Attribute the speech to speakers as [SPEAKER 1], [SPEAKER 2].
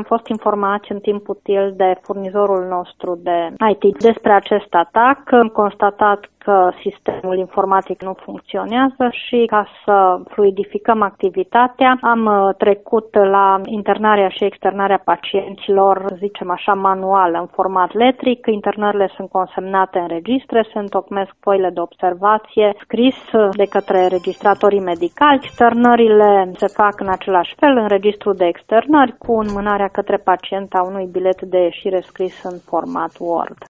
[SPEAKER 1] fost informați în timp util de furnizorul nostru de IT despre acest atac. Am constatat că sistemul informatic nu funcționează și ca să fluidificăm activitatea am trecut la internarea și externarea pacienților, zicem așa, manual, în format letric. Internările sunt consemnate în registre, se întocmesc foile de observație scris de către registratorii medicali. Externările se fac în același fel în registrul de externări cu înmânarea către pacient a unui bilet de ieșire scris în format Word.